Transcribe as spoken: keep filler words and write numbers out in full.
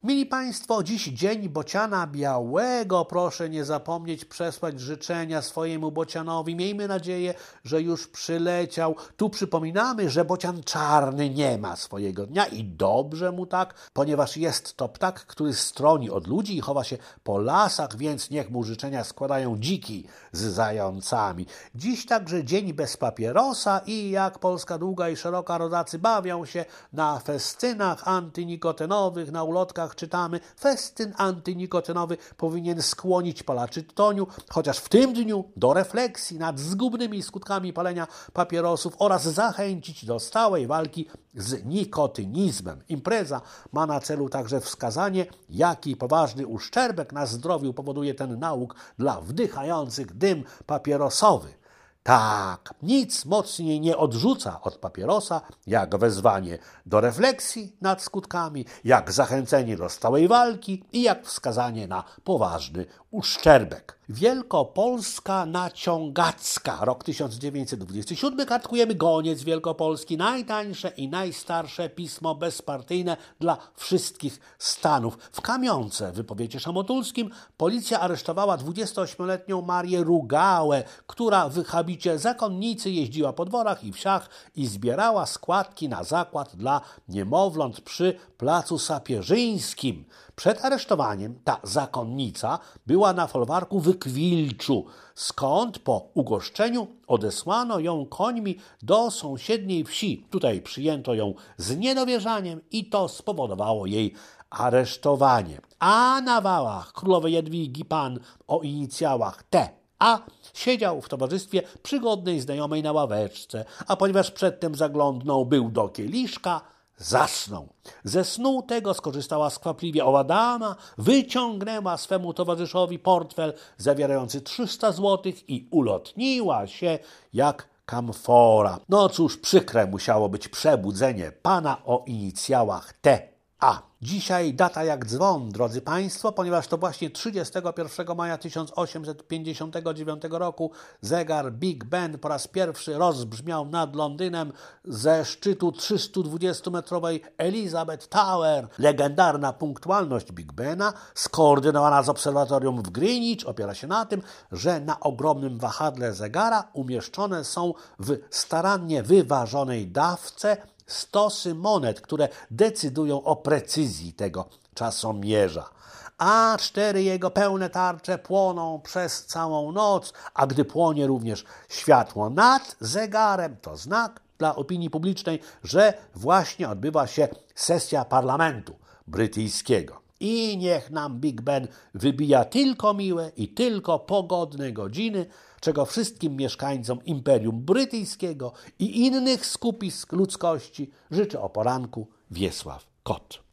Mili Państwo, dziś dzień bociana białego. Proszę nie zapomnieć przesłać życzenia swojemu bocianowi. Miejmy nadzieję, że już przyleciał. Tu przypominamy, że bocian czarny nie ma swojego dnia i dobrze mu tak, ponieważ jest to ptak, który stroni od ludzi i chowa się po lasach, więc niech mu życzenia składają dziki z zającami. Dziś także dzień bez papierosa i jak Polska długa i szeroka rodacy bawią się na festynach antynikotynowych, na ulotkach czytamy, festyn antynikotynowy powinien skłonić palaczy tytoniu, chociaż w tym dniu do refleksji nad zgubnymi skutkami palenia papierosów oraz zachęcić do stałej walki z nikotynizmem. Impreza ma na celu także wskazanie, jaki poważny uszczerbek na zdrowiu powoduje ten nałóg dla wdychających dym papierosowy. Tak, nic mocniej nie odrzuca od papierosa, jak wezwanie do refleksji nad skutkami, jak zachęcenie do stałej walki i jak wskazanie na poważny uszczerbek. Wielkopolska Naciągacka, rok tysiąc dziewięćset dwudziesty siódmy, kartkujemy Goniec Wielkopolski, najtańsze i najstarsze pismo bezpartyjne dla wszystkich stanów. W Kamionce, w powiecie szamotulskim, policja aresztowała dwudziestoośmioletnią Marię Rugałę, która w habicie zakonnicy jeździła po dworach i wsiach i zbierała składki na zakład dla niemowląt przy Placu Sapieżyńskim. Przed aresztowaniem ta zakonnica była na folwarku w Kwilczu, skąd po ugoszczeniu odesłano ją końmi do sąsiedniej wsi. Tutaj przyjęto ją z niedowierzaniem i to spowodowało jej aresztowanie. A na wałach królowej Jadwigi pan o inicjałach T A siedział w towarzystwie przygodnej znajomej na ławeczce, a ponieważ przedtem zaglądnął był do kieliszka, zasnął. Ze snu tego skorzystała skwapliwie owa dama, wyciągnęła swemu towarzyszowi portfel zawierający trzysta złotych i ulotniła się jak kamfora. No cóż, przykre musiało być przebudzenie pana o inicjałach T A. Dzisiaj data jak dzwon, drodzy Państwo, ponieważ to właśnie trzydziestego pierwszego maja tysiąc osiemset pięćdziesiątego dziewiątego roku zegar Big Ben po raz pierwszy rozbrzmiał nad Londynem ze szczytu trzystuodwudziestometrowej Elizabeth Tower. Legendarna punktualność Big Bena, skoordynowana z obserwatorium w Greenwich, opiera się na tym, że na ogromnym wahadle zegara umieszczone są w starannie wyważonej dawce stosy monet, które decydują o precyzji tego czasomierza. A cztery jego pełne tarcze płoną przez całą noc, a gdy płonie również światło nad zegarem, to znak dla opinii publicznej, że właśnie odbywa się sesja parlamentu brytyjskiego. I niech nam Big Ben wybija tylko miłe i tylko pogodne godziny, czego wszystkim mieszkańcom Imperium Brytyjskiego i innych skupisk ludzkości życzy o poranku Wiesław Kot.